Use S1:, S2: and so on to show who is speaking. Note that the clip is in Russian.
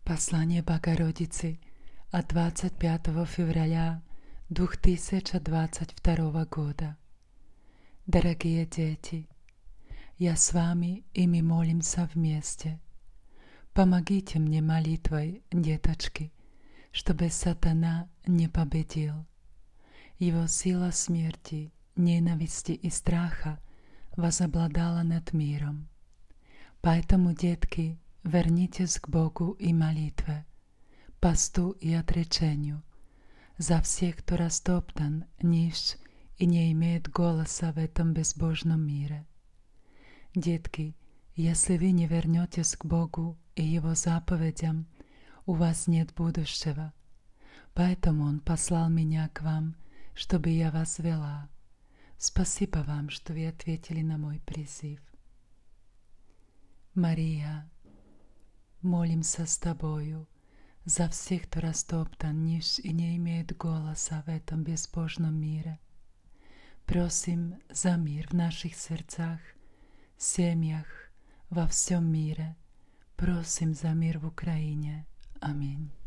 S1: Послание Богородицы от 25 февраля 2022 года. Дорогие дети, я с вами, и мы молимся вместе. Помогите мне молитвой, деточки, чтобы сатана не победил. Его сила смерти, ненависти и страха возобладала над миром. Поэтому, детки, вернитесь к Богу и молитве, посту и отречению за всех, кто растоптан, нищ и не имеет голоса в этом безбожном мире. Детки, если вы не вернетесь к Богу и Его заповедям, у вас нет будущего. Поэтому Он послал меня к вам, чтобы я вас вела. Спасибо вам, что вы ответили на мой призыв. Мария, молимся с Тобою за всех, кто растоптан, нищ и не имеет голоса в этом безбожном мире. Просим за мир в наших сердцах, семьях, во всем мире. Просим за мир в Украине. Аминь.